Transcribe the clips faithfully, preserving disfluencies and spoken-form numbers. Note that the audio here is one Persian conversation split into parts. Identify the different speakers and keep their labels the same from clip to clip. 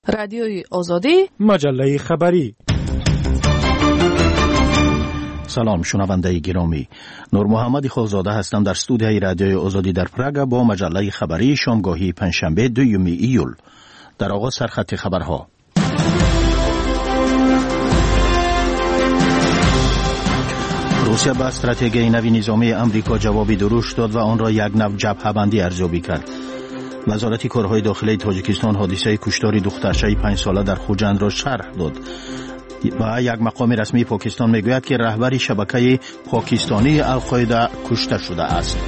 Speaker 1: رادیوی آزادی،
Speaker 2: مجله خبری.
Speaker 3: سلام شنونده گرامی، نور محمد خالزاده هستم در استودیوی رادیوی آزادی در پراگ با مجله خبری شامگاهی پنجشنبه دوم ایول. در آغاز سرخط خبرها. روسیه به استراتژی نوی نظامی امریکا جوابی درشت داد و آن را یک نوع جبهه‌بندی ارزیابی کرد. وزارت کارهای داخلی تاجیکستان حادثه کشتار دخترچه پنج ساله در خوجند را شرح داد. و یک مقام رسمی پاکستان میگوید که رهبر شبکه پاکستانی القاعده کشته شده است.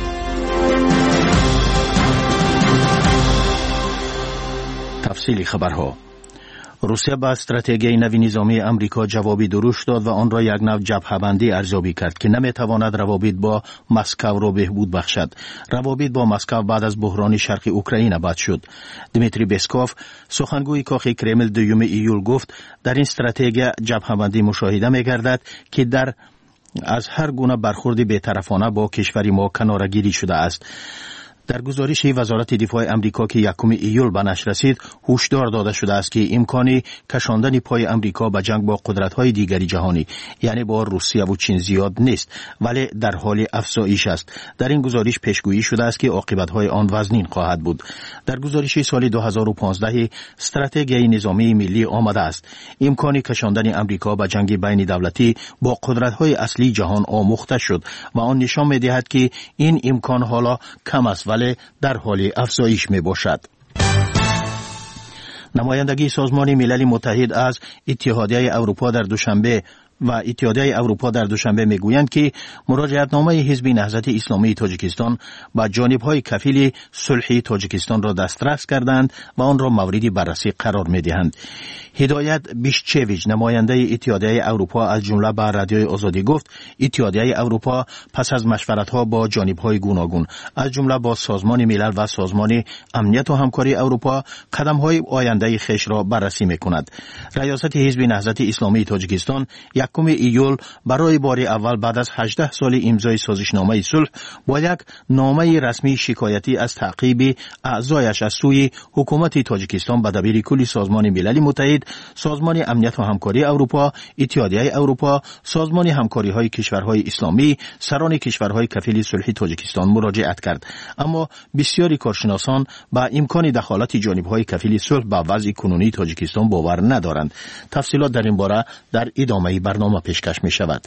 Speaker 3: تفصیل خبرها. روسیه به استراتژی نوی نظامی امریکا جوابی درشت داد و آن را یک نوع جبهه‌بندی ارزیابی کرد که نمیتواند روابط با مسکو را بهبود بخشد. روابط با مسکو بعد از بحران شرق اوکراین بد شد. دیمیتری پسکوف سخنگوی کاخ کرمل دوم ایول گفت در این استراتژی جبهه‌بندی مشاهده می‌گردد که در از هر گونه برخورد بی‌طرفانه با کشور ما کناره‌گیری شده است. در گزارش وزارت دفاع امریکا که یکم ایول به نشر رسید، هشدار داده شده است که امکان کشاندن پای امریکا به جنگ با قدرت‌های دیگری جهانی، یعنی با روسیه و چین، زیاد نیست، ولی در حال افزایش است. در این گزارش پیشگویی شده است که عاقبت‌های آن وزنین خواهد بود. در گزارش سال دو هزار و پانزده استراتژی نظامی ملی آمده است امکان کشاندن امریکا به جنگ بین دولتی با قدرت‌های اصلی جهان آموخته شد و آن نشان می‌دهد که این امکان حالا کم است ولی در حال افزایش می باشد. نمایندگی سازمان ملل متحد از اتحادیه اروپا در دوشنبه و اتحادیه اروپا در دوشنبه میگویند که مراجعتنامه حزب نهضت اسلامی تاجیکستان با جانب‌های کفیل صلح تاجیکستان را دسترس کردند و آن را مورد بررسی قرار می‌دهند. هدایت بیشچویچ نماینده اتحادیه اروپا از جمله به رادیوی آزادی گفت اتحادیه اروپا پس از مشورت‌ها با جانب‌های گوناگون از جمله با سازمان ملل و سازمان امنیت و همکاری اروپا قدم‌های آینده خویش را بررسی می‌کند. ریاست حزب نهضت اسلامی تاجیکستان یکم ایول برای بار اول بعد از هجده سال امضای سازشنامه صلح با یک نامه رسمی شکایتی از تعقیب اعضایش از سوی حکومت تاجیکستان به دبیر کل سازمان ملل متحد، سازمان امنیت و همکاری اروپا، اتحادیه اروپا، سازمان همکاری‌های کشورهای اسلامی، سران کشورهای کفیل صلح تاجیکستان مراجعت کرد. اما بسیاری کارشناسان با امکان دخالت جانب‌های کفیل صلح به وضع کنونی تاجیکستان باور ندارند. تفصیلات در این باره در ادامه برنامه پیشکش می شود.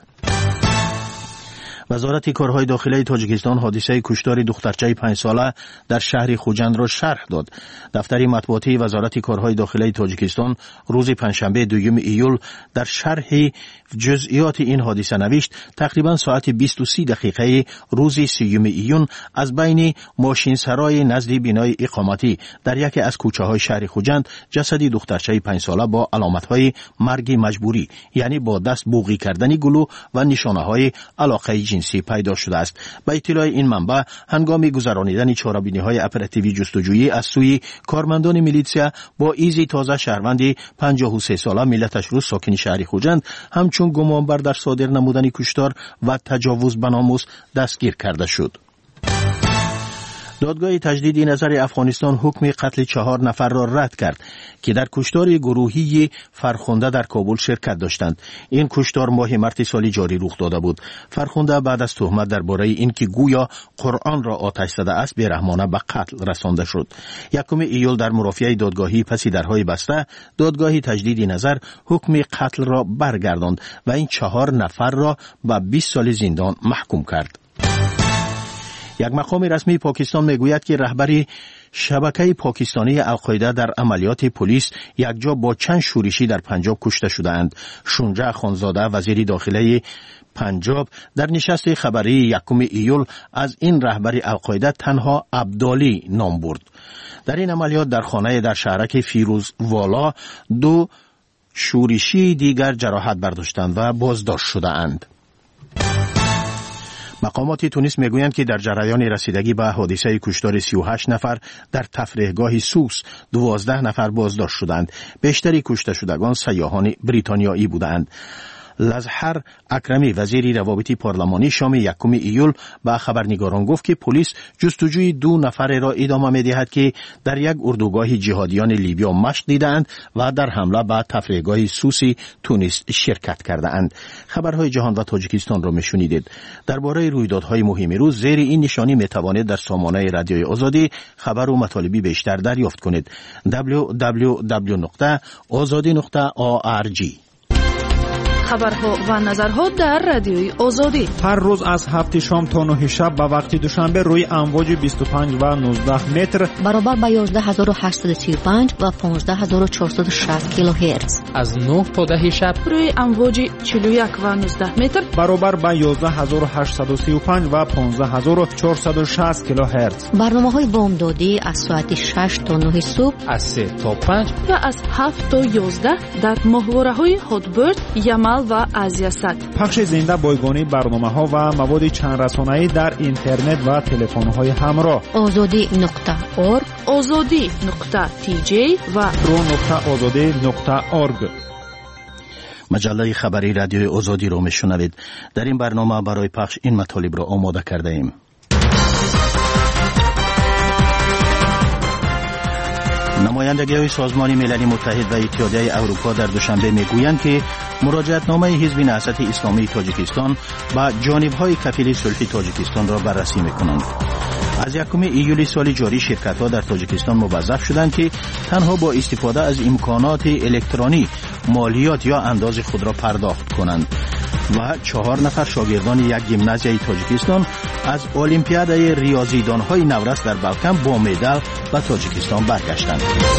Speaker 3: وزارت کارهای داخلی تاجیکستان حادثه کشتار دخترچه پنج ساله در شهر خوجند را شرح داد. دفتر مطبوعاتی وزارت کارهای داخلی تاجیکستان روز پنجشنبه دوم ایول در شرح جزئیات این حادثه نوشت تقریبا ساعت بیست و سه دقیقه روز سیوم ایون از بین ماشین سرای نزد بینای اقامتی در یکی از کوچه های شهر خوجند جسد دخترچه پنج ساله با علامت های مرگ مجبوری، یعنی با دست بوغی کردن گلو و نشانه های علاقه جنسی پیدا شده است. به اطلاع این منبع هنگام گذرانیدن چاره‌بینی‌های اپراتیوی جستجویی از سوی کارمندان میلیسیا با ایزی تازه شهروند پنجاه و سه ساله ملتش روز ساکن شهر خوجند همچون گمانبر در صادر نمودن کشتار و تجاوز به ناموس دستگیر کرده شد. دادگاه تجدید نظر افغانستان حکم قتل چهار نفر را رد کرد که در کشتار گروهی فرخنده در کابل شرکت داشتند. این کشتار ماه مارس سال جاری رخ داده بود. فرخنده بعد از تهمت درباره اینکه گویا قرآن را آتش زده است بی‌رحمانه به قتل رسانده شد. یکم ایول در مرافعه دادگاهی پس درهای بسته دادگاه تجدید نظر حکم قتل را برگرداند و این چهار نفر را به بیست سال زندان محکوم کرد. یک مقام رسمی پاکستان میگوید که رهبر شبکه پاکستانی القاعده در عملیات پلیس یکجا با چند شورشی در پنجاب کشته شدند. شونجه خانزاده وزیر داخلی پنجاب در نشست خبری یکم ایول از این رهبر القاعده تنها عبدالی نام برد. در این عملیات در خانه در شهرک فیروزوالا دو شورشی دیگر جراحت برداشتند و بازداشت شدند. مقامات تونس میگویند که در جریان رسیدگی به حادثه کشتار سی و هشت نفر در تفریحگاه سوس دوازده نفر بازداشت شدند. بیشتری کشته شدگان سیاحان بریتانیایی بودند. لزحر اکرمی وزیر روابط پارلمانی شام یکم ایول به خبرنگاران گفت که پلیس جستجوی دو نفر را ادامه می‌دهد که در یک اردوگاه جهادیان لیبیا مشق دیدند و در حمله به تفریحگاه سوسی تونس شرکت کردند. خبرهای جهان و تاجیکستان را میشنیدید. درباره رویدادهای مهم روز زیر این نشانی میتوانید در سامانه رادیوی آزادی خبر و مطالبی بیشتر دریافت کنید. دبلیو دبلیو دبلیو نقطه آزادی نقطه آ ار جی.
Speaker 1: خبرها و نظرها در رادیوی آزادی
Speaker 2: هر روز از هفت شام تا نه شب به وقت دوشنبه روی امواج بیست و پنج و نوزده متر
Speaker 4: برابر با یازده هزار و هشتصد و سی و پنج و پانزده هزار و چهارصد و شصت کیلوهرتز
Speaker 5: از نه تا ده شب
Speaker 1: روی امواج چهل و یک و نوزده متر
Speaker 2: برابر با یازده هزار و هشتصد و سی و پنج و پانزده هزار و چهارصد و شصت کیلوهرتز.
Speaker 4: برنامه‌های بامدادی از ساعت شش تا نه صبح،
Speaker 5: از سه تا پنج
Speaker 1: و از هفت تا یازده در ماهواره‌های هاتبرد، یمل و آزیاست.
Speaker 2: پخش زنده بایگانی برنامه‌ها و مواد چند رسانه‌ای در اینترنت و تلفن‌های همراه.
Speaker 4: آزادی نقطه اورگ،
Speaker 1: آزادی نقطه تی جی و
Speaker 2: رو نقطه آزادی نقطه اورگ.
Speaker 3: مجله خبری رادیوی آزادی رو میشنوید. در این برنامه برای پخش این مطالب را آماده کرده ایم. نمایندگی‌های سازمان ملل متحد و اتحادیه اروپا در دوشنبه میگویند که مراجعتنامه حزب نهضت اسلامی تاجیکستان با جانب‌های کفیل صلح تاجیکستان را بررسی می‌کنند. از یکم ایولی سال جاری شرکت‌ها در تاجیکستان موظف شدند که تنها با استفاده از امکانات الکترونی مالیات یا انداز خود را پرداخت کنند و چهار نفر شاگردان یک گیمنازیای تاجیکستان از المپیادای ریاضیدان‌های نورس در بالکان با مدال به تاجیکستان برگشتند.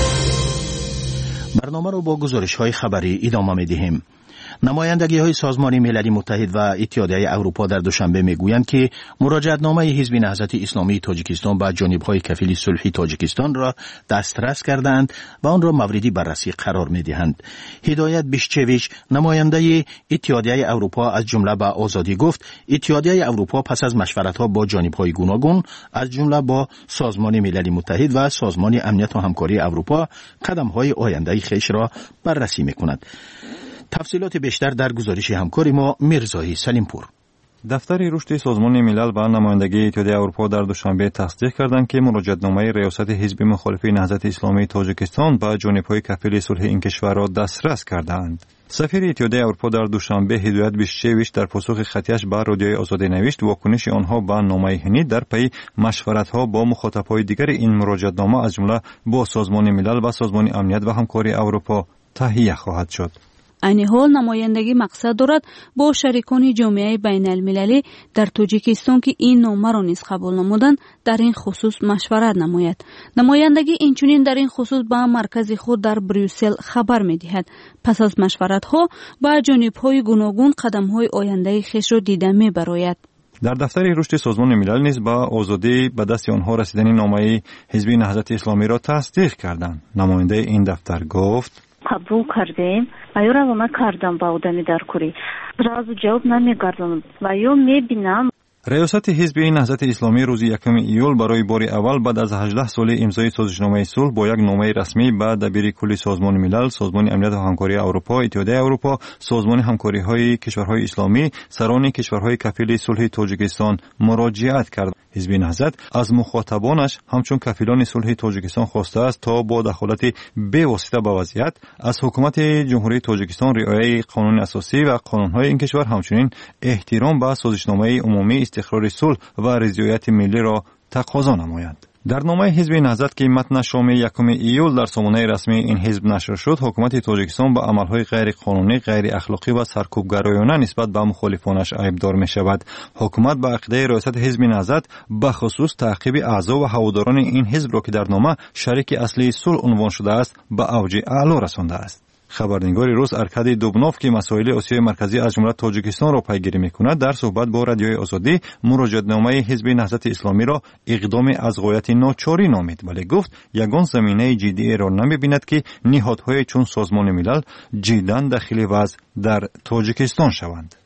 Speaker 3: برنامه را با گزارش‌های خبری ادامه می‌دهیم. نمایندگی‌های سازمان ملل متحد و اتحادیه اروپا در دوشنبه میگویند که مراجعتنامه حزب نهضت اسلامی تاجیکستان با جانب‌های کفیل صلح تاجیکستان را دسترس کردند و آن را موردی بررسی قرار می‌دهند. هدایت بیشچویچ نماینده اتحادیه اروپا از جمله با آزادی گفت اتحادیه اروپا پس از مشورت‌ها با جانب‌های گوناگون از جمله با سازمان ملل متحد و سازمان امنیت و همکاری اروپا قدم‌های آینده خویش را بررسی می‌کند. تفصیلات بیشتر در گزارش همکار ما میرزایی سلیمپور.
Speaker 6: دفتر رشد سازمان ملل و نمایندگی اتحادیه اروپا در دوشنبه تصدیق کردند که مراجعتنامه ریاست حزب مخالف نهضت اسلامی تاجیکستان به جانب‌های کفیل صلح این کشور را دسترس کردند. سفیر اتحادیه اروپا در دوشنبه هدایت بیشچویچ در پاسخ خطیش به رادیوی آزادی نوشت واکنش آنها به نامه هنی در پی مشورت‌ها با مخاطب‌های دیگر این مراجعتنامه از جمله با سازمان ملل و سازمان امنیت و همکاری اروپا تهیه خواهد شد.
Speaker 7: این حال نمایندگی مقصد دارد با شریکان جامعه بین المللی در تاجیکستان که این نامه را نیز قبول نمودند در این خصوص مشورت نماید. نمایندگی اینچنین در این خصوص به مرکز خود در بریوسل خبر می‌دهد. پس از مشورت ها با جانب‌های گوناگون قدم‌های آینده خویش را دیده می‌براید.
Speaker 6: در دفتر رشد سازمان ملل نیز با آزادی به دست آنها رسیدن نامه حزب نهضت اسلامی را تصدیق کردند. نماینده این دفتر گفت
Speaker 8: قبول کردیم و یا را ما کردم با آدمی در کوری سرازو جواب نمیگردم و یا میبینم.
Speaker 6: ریاست حزب نهضت اسلامی روز یکم ایول برای بار اول بعد از هجده سال امضای سازشنامه صلح با یک نامه رسمی به دبیر کل سازمان ملل، سازمان امنیت و همکاری اروپا، اتحادیه اروپا، سازمان همکاری‌های کشورهای اسلامی، سران کشورهای کفیل صلح تاجیکستان مراجعت کرد. حزب نهضت از مخاطبانش همچون کفیلان صلح تاجیکستان خواسته است تا با دخالت بی واسطه به وضعیت از حکومت جمهوری تاجیکستان رعایت قانون اساسی و قانون‌های این کشور همچنین احترام به سازشنامه عمومی استقرار صلح و رضایت ملی را تقاضا نمایند. در نامه حزب نهضت که متن شام یکم ایول در سامانه رسمی این حزب نشر شد، حکومت تاجیکستان به عملهای غیر قانونی، غیر اخلاقی و سرکوبگرایانه نسبت به مخالفانش عیبدار می شود. حکومت به عقیده ریاست حزب نهضت به خصوص تعقیب اعضا و هواداران این حزب را که در نامه شریک اصلی صلح عنوان شده است به اوج اعلا رسانده است. خبرنگار روز ارکادی دوبنوف که مسائل آسیای مرکزی از جمله تاجیکستان را پیگیری می‌کند در صحبت با رادیوی آزادی مراجعتنامه حزب نهضت اسلامی را اقدام از غایت ناچاری نامید، ولی گفت یگان زمینه جدی را نمی‌بیند که نهادهای چون سازمان ملل جداً دخیل وضع در تاجیکستان شوند.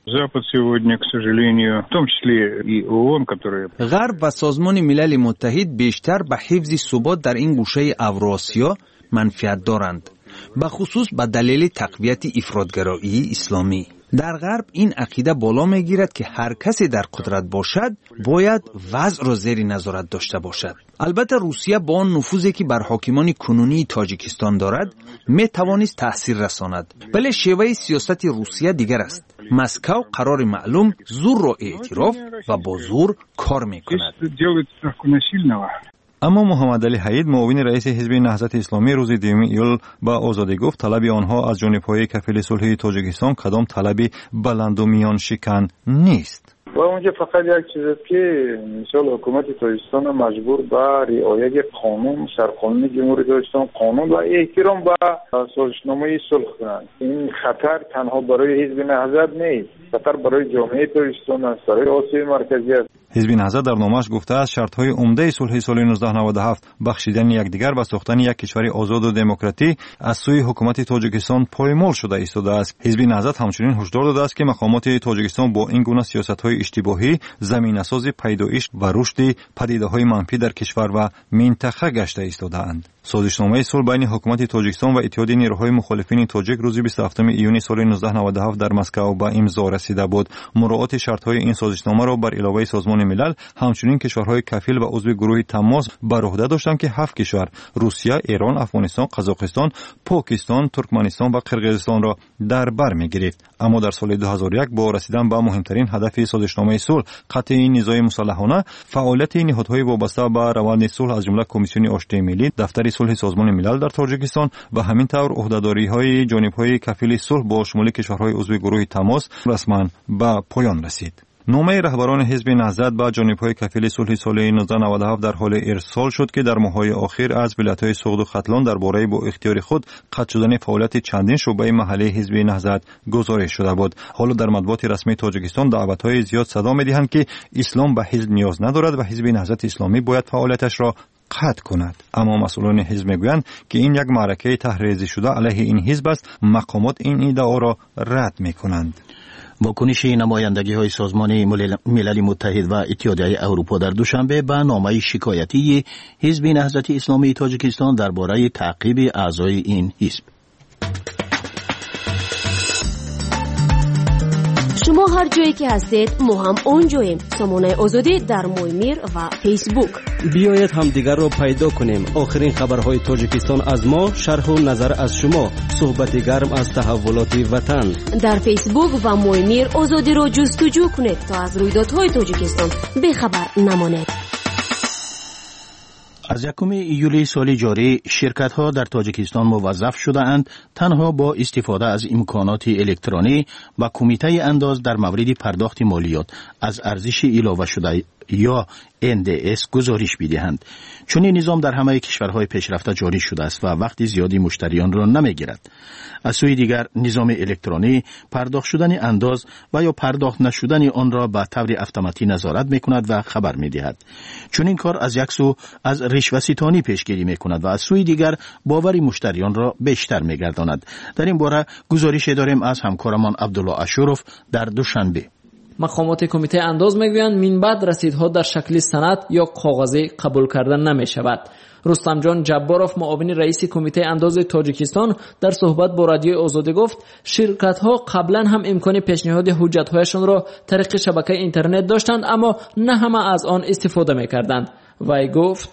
Speaker 9: غرب و سازمان ملل متحد بیشتر به حفظ ثبات در این گوشه اوراسیا منفعت دارند، به خصوص به دلیل تقویت افراطگرایی اسلامی. در غرب این عقیده بالا میگیرد که هر کسی در قدرت باشد باید وضع را زیر نظارت داشته باشد. البته روسیه با آن نفوذی که بر حاکمان کنونی تاجیکستان دارد می توانست تأثیر رساند، ولی شیوه سیاست روسیه دیگر است. مسکو قرار معلوم زور را اعتراف و با زور کار می کند.
Speaker 6: اما محمد علی حید معاون رئیس حزب نهضت اسلامی روز دوم ایول با آزادی گفت طلب آنها از جانب‌های کفیل صلح تاجیکستان کدام طلبی بلند و میان شکن نیست.
Speaker 10: و اونجا فقط یک چیز است که مثلا حکومت تاجیکستان مجبور به رعایت قانون سرقانونی جمهوری تاجیکستان قانون و احترام به سازشنامه صلح کنند. این خطر تنها برای حزب نهضت نیست، خطر برای جامعه تاجیکستان است، برای آسیای مرکزی است.
Speaker 6: حزب نهضت در نامش گفته است شرط‌های عمده صلح سال نوزده نود و هفت بخشیدن یکدیگر و ساختن یک کشور آزاد و دموکراتی از سوی حکومت تاجیکستان پایمال شده ایستاده است. حزب نهضت همچنین هشدار داده است که مقامات تاجیکستان با این گونه سیاست‌های اشتباهی زمینه‌ساز پیدایش و رشد پدیده‌های منفی در کشور و منطقه گشته ایستاده‌اند. سازشنامه صلح بین حکومت تاجیکستان و اتحاد نیروهای مخالفین تاجیک روز بیست و هفتم ایون سال نوزده نود و هفت در مسکو به امضا رسیده بود. مراعات شرط‌های این سازشنامه را بر علاوه سازمان ملل همچنین کشورهای کفیل و عضو گروه تماس بر عهده داشتند که هفت کشور روسیه، ایران، افغانستان، قزاقستان، پاکستان، ترکمنستان و قرقیزستان را در بر می‌گرفت. اما در سال دو هزار و یک با رسیدن به مهمترین هدف سازشنامه صلح قطع نزاع مسلحانه، فعالیت نهادهای وابسته به روند صلح از جمله کمیسیون آشتی ملی، دفتر صلح سازمان ملل در تاجیکستان و همینطور عهده‌داری‌های جانب‌های کفیل صلح با شمول کشورهای عضو گروه تماس رسما به پایان رسید. نامه رهبران حزب نهضت با جانب‌های کفیل صلح سال نوزده نود و هفت در حال ارسال شد که در ماه‌های اخیر از ولایت‌های سوغد و ختلان درباره با اختیار خود قطع شدن فعالیت چندین شعبه محلی حزب نهضت گزارش شده بود. حالا در مطبوعات رسمی تاجیکستان دعوت‌های زیاد صدا می‌دهند که اسلام به حزب نیاز ندارد و حزب نهضت اسلامی باید فعالیتش را قطع کند. اما مسئولان حزب میگویند که این یک معرکه تحریزی شده علیه این حزب است. مقامات این ادعا را رد می‌کنند.
Speaker 3: واکنش نمایندگی های سازمان ملل متحد و اتحادیه اروپا در دوشنبه به نامه شکایتی حزب نهضت اسلامی تاجیکستان درباره تعقیب اعضای این حزب.
Speaker 11: شما هر جایی که هستید ما هم اونجاییم. سامانه آزادی در مویمیر و فیسبوک.
Speaker 12: بیایید هم دیگر رو پیدا کنیم. آخرین خبرهای تاجیکستان از ما، شرح و نظر از شما، صحبت گرم از تحولات وطن.
Speaker 11: در فیسبوک و مویمیر آزادی رو جستجو کنید تا از رویدادهای تاجیکستان بخبر نمانید.
Speaker 3: از یکم ایولی سال جاری شرکت‌ها در تاجیکستان موظف شده‌اند تنها با استفاده از امکانات الکترونی و کمیته انداز در مورد پرداخت مالیات از ارزش علاوه شده یا ان دی اس گزارش بدهند. چون این نظام در همه کشورهای پیشرفته جاری شده است و وقتی زیادی مشتریان را نمیگیرد. از سوی دیگر نظام الکترونی پرداخت شدن انداز و یا پرداخت نشدن آن را به طور اتوماتیک نظارت میکند و خبر میدهد. چون این کار از یک سو از رشوه ستانی پیشگیری میکند و از سوی دیگر باور مشتریان را بیشتر میگرداند. در این باره گزارش داریم از همکارمان عبدالله اشرف در دوشنبه.
Speaker 13: مقامات کمیته انداز میگویند من بعد رسیدها در شکل سند یا کاغذی قبول کردن نمی شود. رستم جان جباروف معاون رئیس کمیته انداز تاجیکستان در صحبت با رادیو آزادی گفت شرکت ها قبلا هم امکان پیشنهاد حجت هایشان را طریق شبکه اینترنت داشتند اما نه همه از آن استفاده میکردند. وی گفت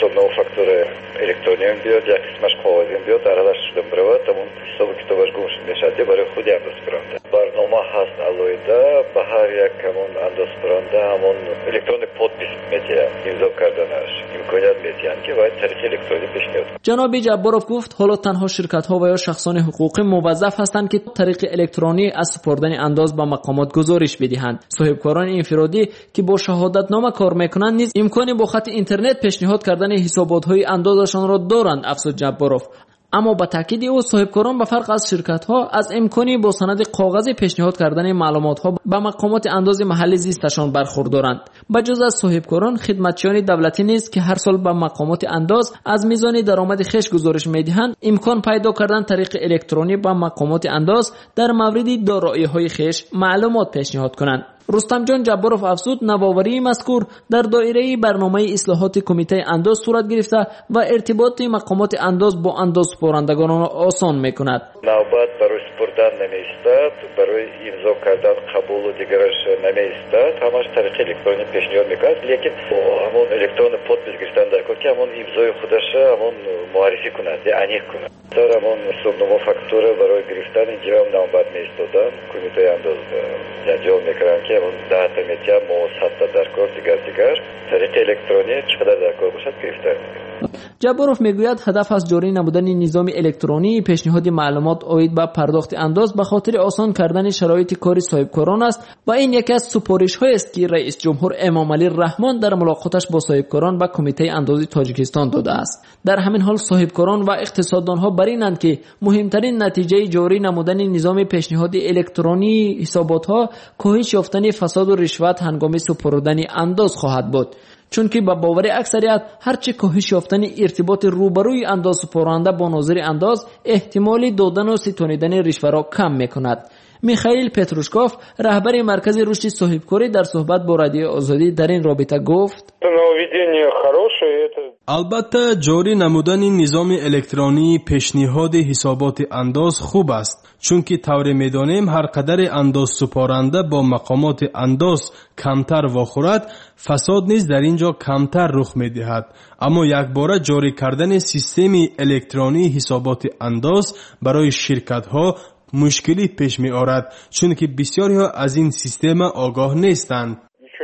Speaker 14: الکترونیک بیاد یا قسمش کاغذی بیاد در ازش شدن برود تمام حساب کتابش گم میشه برای خودی انداز کننده. برنامه هست علایده به هر یک همون انداز کننده همون الکترونیک پادپیس میتیه امضا کردنش امکانیت میتیان که باید طریق الکترونیک پیشنهاد.
Speaker 13: جناب جباروف گفت حالا تنها شرکت ها و یا شخصان حقوقی موظف هستند که طریق الکترونی از سپردن انداز به مقامات گزارش بدهند. صاحبکاران انفرادی که با شهادتنامه کار میکنند نیز امکانی با خط اینترنت پیشنهاد کردن حسابات های اندازشان را دارند. افزود جباروف. اما با تاکید او صاحبکاران به فرق از شرکت ها از امکانی با سند کاغذی پیشنهاد کردن معلومات ها به مقامات انداز محلی زیستشان برخوردارند. بجز از صاحبکاران خدمتچیان دولتی نیز که هر سال به مقامات انداز از میزان درآمد خویش گزارش میدهند امکان پیدا کردن طریق الکترونی به مقامات انداز در مورد دارایی های خویش معلومات پیشنهاد کنند. رستم جان جباروف افزود نوآوری مذکور در دایره برنامه اصلاحات کمیته انداز صورت گرفته و ارتباط مقامات انداز با انداز سپارندگان را آسان میکند.
Speaker 14: نوبت برای سپردن ایستاد، برای امضا کردن قبول و دیگرش نمی‌ایستاد، همش طریق الکترونی پیشنهاد می‌کرد، لیکن همون الکترون پودپیس گرفتن در کار که همون امضای خودش همون معرفی کند، یعنی کنه. در همون صبحنامه فاکتور برای گرفتن اینجا هم نامبر می‌ایستادن، کمیته انداز انجام می‌کردن که همون ده تا میتیا موثق در کار دیگر دیگر طریق الکترونی چقدر در کار باشد گرفتن.
Speaker 13: جباروف میگوید هدف از جاری نمودن نظام الکترونی پیشنهاد معلومات عاید به پرداخت انداز به خاطر آسان کردن شرایط کاری صاحبکاران است و این یکی از سپارش‌هایی است که رئیس جمهور امامعلی رحمان در ملاقاتش با صاحبکاران و کمیته اندازی تاجیکستان داده است. در همین حال صاحبکاران و اقتصاددانها بر اینند که مهمترین نتیجه جاری نمودن نظام پیشنهاد الکترونی حسابات‌ها کاهش یافتن فساد و رشوت هنگام سپردن انداز خواهد بود، چون که با باور اکثریت هرچه کاهش یافتن ارتباط روبروی انداز سپرنده با ناظر انداز احتمال دادن و ستانیدن رشوه را کم میکند. میخائیل پتروشکوف رهبر مرکز رشد صاحبکاری در صحبت با رادیو آزادی در این رابطه گفت:
Speaker 15: البته جاری نمودن نظام الکترونی پیشنهاد حسابات انداز خوب است، چون که طور میدانیم هر قدر انداز سپارنده با مقامات انداز کمتر واخورد، فساد نیز در اینجا کمتر رخ میدهد. اما یک باره جاری کردن سیستم الکترونی حسابات انداز برای شرکت ها مشکلی پیش می آورد، چون که بسیاری ها از این سیستم آگاه نیستند.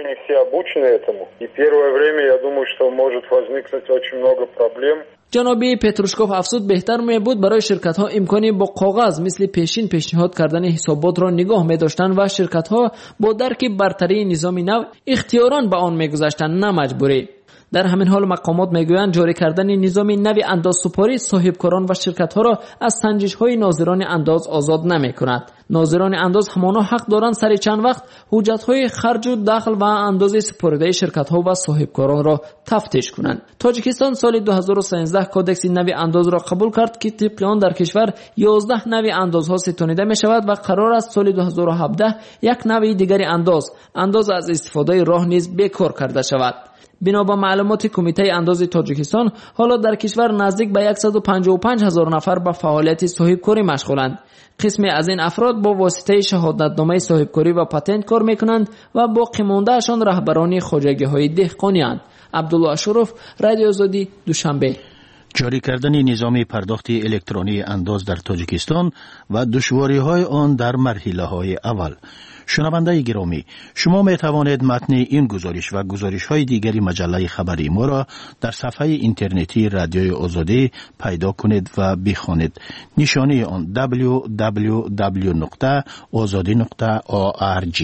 Speaker 13: جنابی پتروشکوف افزود بهتر می بود برای شرکت ها امکانی با کاغذ مثل پیشین پیشنهاد کردن حسابات را نگاه می داشتند و شرکت ها با درک برتری نظام نو اختیاران به آن می گذاشتند، نه مجبوری. در همین حال مقامات میگویند جاری کردن نظام نوی اندازسپاری صاحبکاران و شرکت ها را از سنجش های ناظران انداز آزاد نمی کند. ناظران انداز همانا حق دارند سر چند وقت حجت های خرج و دخل و اندازه سپرده شرکت ها و صاحبکاران را تفتیش کنند. تاجیکستان سال دو هزار و سیزده کودکس نوی انداز را قبول کرد که طبق آن در کشور یازده نوی اندازها ستانیده می شود و قرار است سال دو هزار و هفده یک نوی دیگر انداز انداز از استفاده راه نیز بیکار کرده شود. بنا به معلومات کمیته انداز تاجیکستان حالا در کشور نزدیک به صد و پنجاه و پنج هزار نفر به فعالیت صاحبکاری مشغولند. قسمی از این افراد با واسطه شهادتنامه صاحبکاری و پتنت کار میکنند و باقی مانده اشان رهبران خواجگی‌های دهقانی اند. عبدالله اشرف، رادیو آزادی، دوشنبه.
Speaker 3: جاری کردن نظام پرداخت الکترونی انداز در تاجیکستان و دشواری‌های آن در مرحله‌های اول. شنونده گرامی، شما می توانید متن این گزارش و گزارش‌های دیگری مجله خبری ما را در صفحه اینترنتی رادیوی آزادی پیدا کنید و بخوانید. نشانی آن دبلیو دبلیو دبلیو نقطه آزادی نقطه org.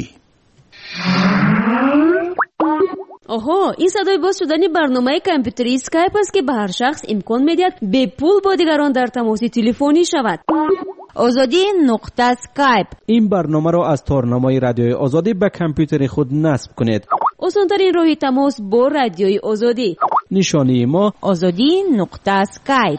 Speaker 11: آها، این صدای باز شدن برنامه کامپیوتری اسکایپ است که به هر شخص امکان می‌دهد به پول با دیگران در تماس تلفنی شود. آزادی نقطه اسکایپ.
Speaker 12: این برنامه را از تارنمای رادیوی آزادی به کامپیوتر خود نصب کنید.
Speaker 11: آسان‌ترین راه تماس با رادیوی آزادی.
Speaker 12: نشانی ما
Speaker 11: آزادی نقطه اسکایپ.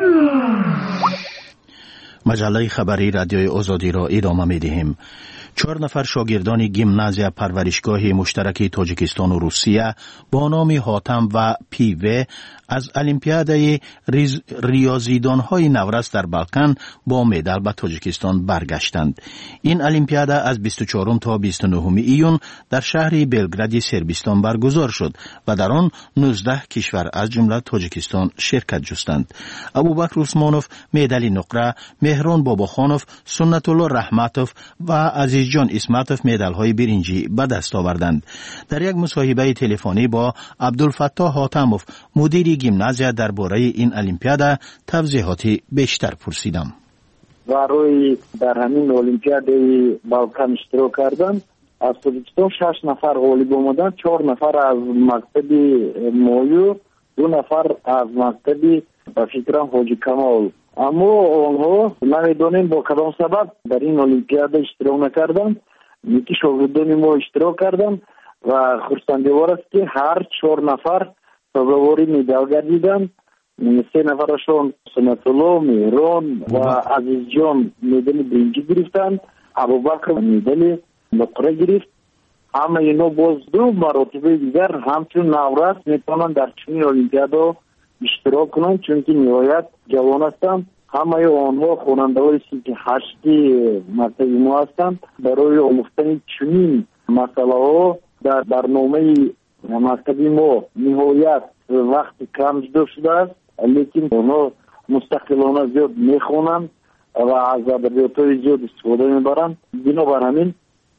Speaker 3: مجله خبری رادیوی آزادی را ادامه می‌دهیم. چهار نفر شاگردان گیمنازیا پرورشگاه مشترک تاجیکستان و روسیه با نام حاتم و پیوه از المپیادای ریاضیدان‌های نورس در بالکان با مدال به تاجیکستان برگشتند. این المپیادا از بیست و چهارم تا بیست و نهم ایون در شهر بلگراد سربستان برگزار شد و در آن نوزده کشور از جمله تاجیکستان شرکت جستند. ابوبکر عثمانوف مدال نقره، مهران باباخانوف، سنت الله رحمتوف و عزیز جان اسمتوف مدال‌های برنجی به دست آوردند. در یک مصاحبه تلفنی با عبدالفتاح حاتموف مدیر گیمنازیا درباره این المپیادا توضیحاتی بیشتر پرسیدم.
Speaker 10: برای در همین المپیادای بالکان اشتراک کردن از تاجیکستان شش نفر غالب آمدند، چهار نفر از مکتب مایو، دو نفر از مکتب به فکرم حاجی کمال. اما آنها نمیدانیم با کدام سبب در این المپیادا اشتراک نکردند. یکی شاگردان ما اشتراک کردند و خرسندوار است که هر چهار نفر سازواری مدال گردیدند. سه نفرشون سنت الله، مهران و عزیز جان مدال برنجی گرفتند. ابوبکر مدال نقره گرفت. اما اینا باز دو مراتب دیگر همچون نورس میتونن در چنین المپیادا اشتراک کنند، چون که نهایت جوان هستند.
Speaker 16: همه آنها خواننده‌های که هشتی مکتب ما هستند برای آموختن چنین مسئله ها در برنامه مکتب ما نهایت وقت کم شده است، لیکن آنها مستقلانه زیاد میخوانند و از ادبیات‌های زیاد استفاده میبرند. بنابر همین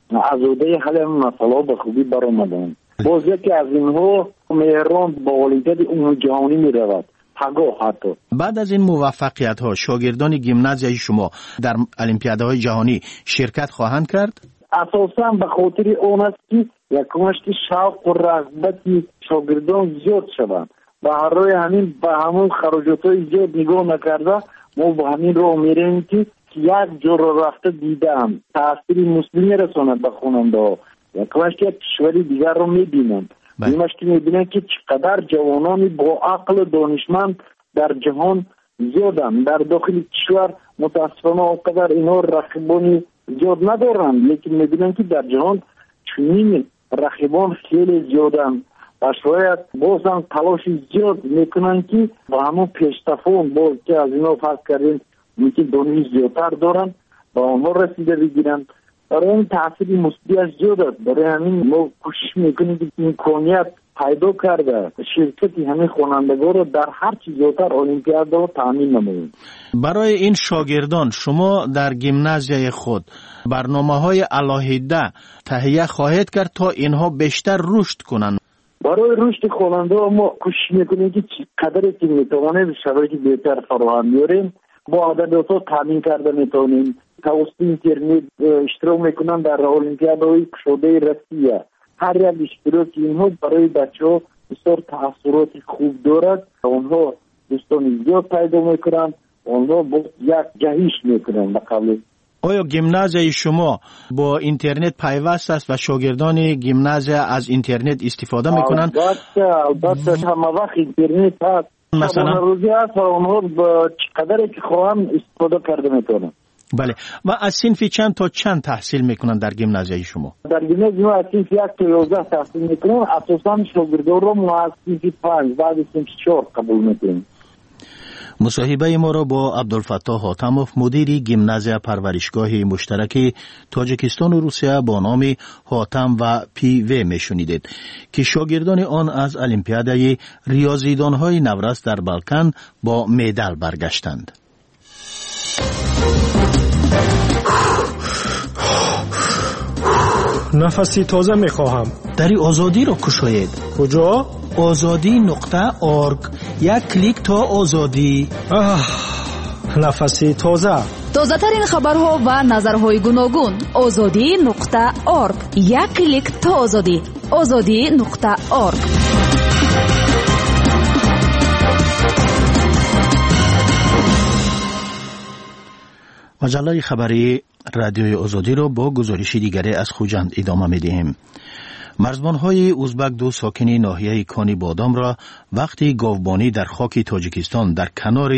Speaker 16: ازوده حل این مسئله به خوبی برآمدند. باز یکی از اینها مهران با المپیاد عمومی جهانی میرود. حتی.
Speaker 3: بعد از این موفقیت ها شاگردان گیمنازیای شما در المپیادهای جهانی شرکت خواهند کرد؟
Speaker 16: اساساً به خاطر اون است که یکمش که شوق و رغبت شاگردان زیاد شوند و هر روی همین به همون خراجات های زیاد نگاه نکرده ما به همین رو میریم که یک جور رفته دیدم تأثیر مسلمی رساند به خواننده ها. یکمش که کشوری دیگر رو میبینند اینش که میبینن که چقدر جوانانی با عقل و دانشمند در جهان زیادن. در داخل کشور متاسفانه اونقدر اینا رقیبانی زیاد ندارن، لیکن میبینن که در جهان چنین رقیبان خیلی زیادن و شاید بازم تلاش زیاد میکنن که با همون پیشتفون باز که از اینا فرض کردیم میگه دانش زیادتر دارن و آنها رسیده بگیرن. برای این تأثیر مثبتش زیاد است. برای همین ما کوشش میکنیم که امکانیت پیدا کرده شرکتی همین خوانندگان رو در هر چیز زیادتر المپیاد رو تامین نماییم.
Speaker 3: برای این شاگردان شما در گیمنازیای خود برنامه‌های علاهیده تهیه خواهید کرد تا اینها بیشتر رشد کنند؟
Speaker 16: برای رشد خواننده ما کوشش میکنیم که قدری که میتوانیم شرایط بهتر فراهم بیاریم. با ادبیات تامین کرده میتونیم. توسط اینترنت اشتراک میکنن در المپیادهای شده روسیه. هر یک اشتراک اینها برای بچه‌ها بسیار تاثیرات خوب دارد. اونها دوستان زیاد پیدا میکنن، اونها با یک جهش میکنن. بقبل
Speaker 3: آیا گیمنازیای شما با اینترنت پیوست است و شاگردان گیمنازیا از اینترنت استفاده میکنن؟
Speaker 16: البته البته همه وقت اینترنت هست. مثلا روزی هست و اونها با چقدر که خواهم استفاده کرده میتونن.
Speaker 3: بله. و از صنف چند تا چند تحصیل میکنن در گیمنازیای شما؟
Speaker 16: در گیمنازیای ما از صنف یک تا یازده تحصیل میکنن. اساساً شاگردان رو ما از صنف پنج بعد صنف چهار قبول میکنیم.
Speaker 3: مصاحبه ما را با عبدالفتاح حاتموف مدیر گیمنازیا پرورشگاه مشترک تاجیکستان و روسیه با نام حاتم و پی وی میشنیدید که شاگردان آن از المپیادهای ریاضیدانهای نورس در بالکان با مدال برگشتند.
Speaker 17: نفسی تازه میخواهم.
Speaker 3: دری آزادی را کشاید.
Speaker 17: کجا؟
Speaker 3: آزادی نقطه آرگ. یک کلیک تا آزادی.
Speaker 17: نفسی تازه.
Speaker 1: تازه ترین خبرها و نظرهای گوناگون. آزادی نقطه آرگ. یک کلیک تا آزادی. آزادی نقطه آرگ.
Speaker 3: مجله خبری رادیوی آزادی را با گزارش دیگری از خوجند ادامه می‌دهیم. مرزبان‌های ازبک دو ساکن ناحیه کانی بادام را وقتی گاوبانی در خاک تاجیکستان در کنار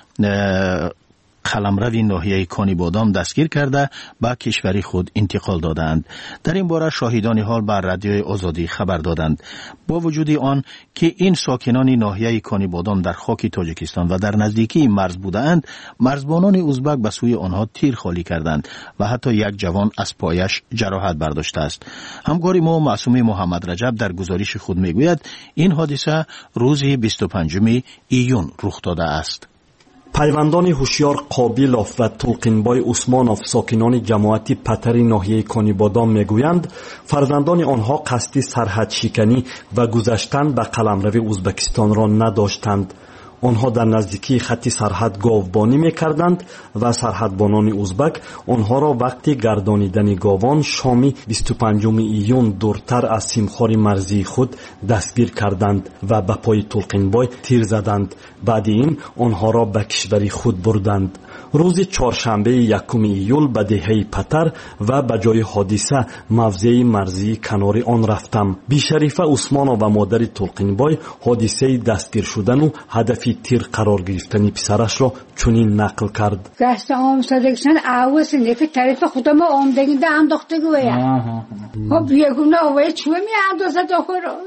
Speaker 3: قلمرو ناحیه کانی بادام دستگیر کرده به کشور خود انتقال دادند. در این باره شاهدان حال بر رادیوی آزادی خبر دادند. با وجود آن که این ساکنان ناحیه کانی بادام در خاک تاجیکستان و در نزدیکی مرز بودند، مرزبانان ازبک به سوی آنها تیر خالی کردند و حتی یک جوان از پایش جراحت برداشته است. همکار ما معصوم محمد رجب در گزارش خود میگوید این حادثه روز بیست و پنجم ایون رخ داده است.
Speaker 18: پیوندان هوشیار قابیلوف و تلقینبای عثمانوف ساکنان جماعتی پتری ناحیه کانی بادام میگویند فرزندان آنها قصد سرحد شکنی و گذشتن به قلمرو ازبکستان را نداشتند. آنها در نزدیکی خط سرحد گاوبانی میکردند و سرحدبانان ازبک آنها را وقتی گردانیدن گاوان شامی بیست و پنجم ایون دورتر از سیمخوار مرزی خود دستگیر کردند و به پای تلقینبای تیر زدند. بعد این آنها را به کشور خود بردند. روز چهارشنبه یکم ایول به دهه پتر و به جای حادثه موضع مرزی کنار آن رفتم. بیشریفه عثمانو و مادر تلقینبای حادثه دستگیر شدن و هدف تیر قرار گرفتن پسرش را چنین نقل کرد.
Speaker 19: دست آمستادگشن آوز نفت طرف خودم آمدگی ده انداخته گویا. خب یکونه آوه چوه می اندازه داخل.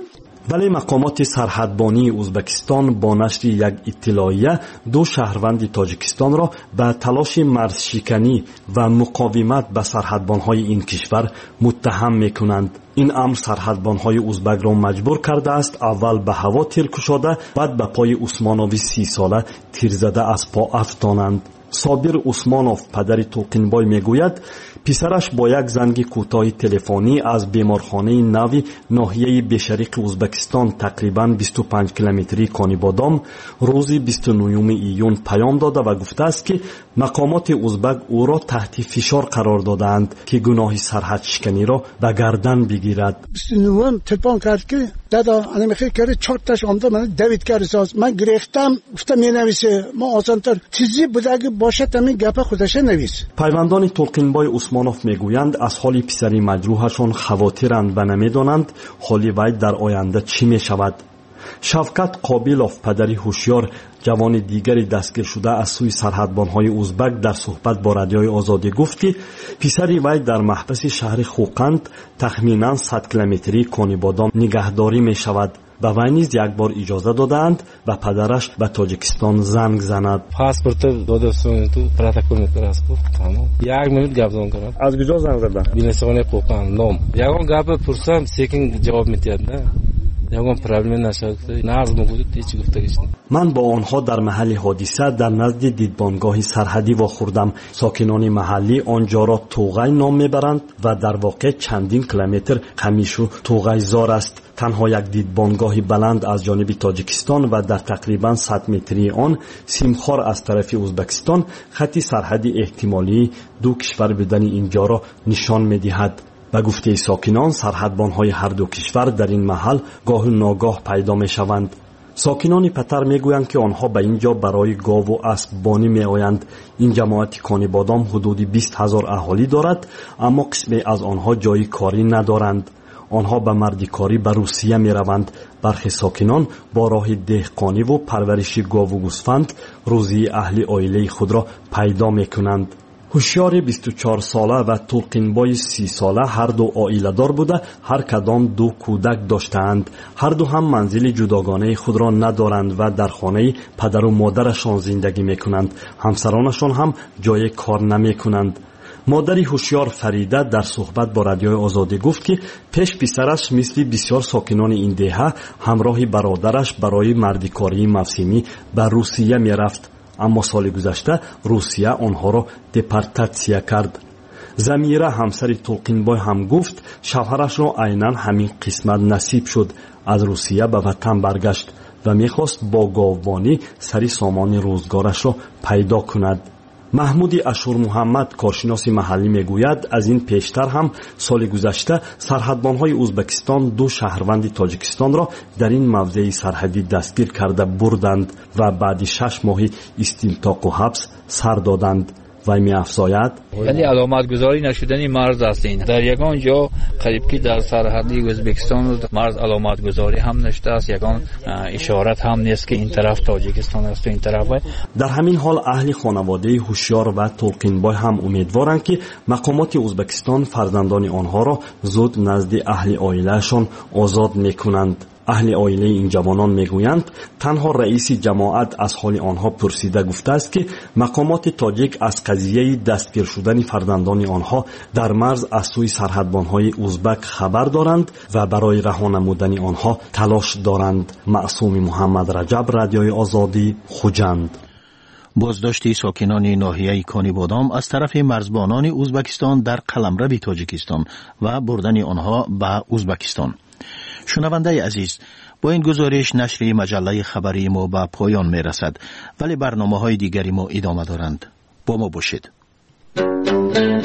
Speaker 18: ولی مقامات سرحدبانی ازبکستان با نشر یک اطلاعیه دو شهروند تاجیکستان را به تلاش مرزشکنی و مقاومت به سرحدبانهای این کشور متهم میکنند. این امر سرحدبانهای ازبک را مجبور کرده است اول به هوا تیر کشاده بعد به پای عثمانوی سی ساله تیر زده از پا افشانند. صابر عثمانوف پدر توقینبای میگوید پسرش با یک زنگ کوتاه تلفنی از بیمارخانه نوی ناحیه بشرق ازبکستان تقریباً بیست و پنج کیلومتری کانیبادام روز بیست و نه ایون پیام داده و گفته است که مقامات ازبک او را تحت فشار قرار دادند که گناه سرحد شکنی را به گردن بگیرد.
Speaker 20: بیست و نه تلفن کرد که دادا انا میخوای کرد چهار تاش آمده من دوید کرد ساز من گرفتم گفتم مینویسه ما آسانتر چیزی بوده اگه باشه تامین گپ خودش نویس.
Speaker 18: پیوندان توقینبای عثمانوف میگویند از حال پسری مجروحشان خواطرند و نمیدانند حالی وی در آینده چی میشود. شفقت قابیلوف پدری هوشیار جوان دیگری دستگیر شده از سوی سرحدبانهای ازبک در صحبت با رادیوی آزادی گفت که پسری وی در محبس شهر خوقند تخمینا صد کیلومتری کانیبادام نگهداری می شود. به وی نیز یک بار اجازه دادند و پدرش به تاجیکستان زنگ زند.
Speaker 21: پاسپورت دادستون تو پروتکل میترس بود. تمام. یک منوت گپ زدم کردم. از کجا زنگ زدم؟ بیمارستان خوقند نام. یگان گپ پرسیدم سیکینگ جواب میداد نه. یگان پرابلم نشد. نه از موجود هیچ گفتگیش نه.
Speaker 18: من با آنها در محل حادثه در نزد دیدبانگاه سرحدی واخوردم. ساکنان محلی آنجا را توغای نام میبرند و در واقع چندین کیلومتر قمیشو توغای زار است. تنها یک دیدبانگاه بلند از جانب تاجیکستان و در تقریباً صد متری آن سیمخوار از طرف ازبکستان خط سرحدی احتمالی دو کشور بودن اینجا را نشان می‌دهد. به گفته ساکنان سرحدبان‌های هر دو کشور در این محل گاه و ناگاه پیدا می‌شوند. ساکنان پتر میگویند که آنها به اینجا برای گاو و اسب بانی میآیند. این جماعت کانیبادام حدود بیست هزار اهالی دارد اما قسمی از آنها جای کاری ندارند. آنها به مردیکاری به روسیه می روند. برخی ساکنان با راه دهقانی و پرورش گاو و گوسفند روزی اهل عائله خود را پیدا می کنند. هوشیار بیست و چهار ساله و توقینبای سی ساله هر دو عائله دار بوده هر کدام دو کودک داشتند. هر دو هم منزل جداگانه خود را ندارند و در خانه پدر و مادرشان زندگی می کنند. همسرانشان هم جای کار نمی کنند. مادری هوشیار فریده در صحبت با رادیوی آزادی گفت که پیش پسرش مثل بسیار ساکنان این دهه همراه برادرش برای مردیکاری موسمی به روسیه می رفت اما سال گذشته روسیه آنها را دپارتاسیه کرد. زمیره همسر توقینبای هم گفت شوهرش را عیناً همین قسمت نصیب شد. از روسیه به وطن برگشت و میخواست با گاوبانی سری سامان روزگارش را پیدا کند. محمود اشور محمد کارشناس محلی میگوید از این پیشتر هم سال گذشته سرحدبانهای ازبکستان دو شهروند تاجیکستان را در این موضع سرحدی دستگیر کرده بردند و بعد شش ماه استمتاق و حبس سر دادند. وی می افزاید
Speaker 22: یعنی علامت گذاری نشدنی مرز است. این در یگان جا قریب که در سرحدی ازبکستان مرز علامت گذاری هم نشده است. یگان اشارت هم نیست که این طرف تاجیکستان است و این طرف.
Speaker 18: در همین حال اهل خانواده هوشیار و توقینبای هم امیدوارند که مقامات ازبکستان فرزندان آنها را زود نزد اهل عائلهشان آزاد میکنند. اهل عائله این جوانان میگویند تنها رئیس جماعت از حال آنها پرسیده گفته است که مقامات تاجیک از قضیه دستگیر شدن فرزندان آنها در مرز از سوی سرحدبانهای ازبک خبر دارند و برای رها نمودن آنها تلاش دارند. معصوم محمد رجب، رادیوی آزادی، خوجند.
Speaker 3: بازداشت ساکنان ناحیه کانیبادام از طرف مرزبانان ازبکستان در قلمرو تاجیکستان و بردن آنها به ازبکستان. شنونده عزیز، با این گزارش نشر مجله خبری ما به پایان می رسد، ولی برنامه های دیگری ما ادامه دارند. با ما باشید.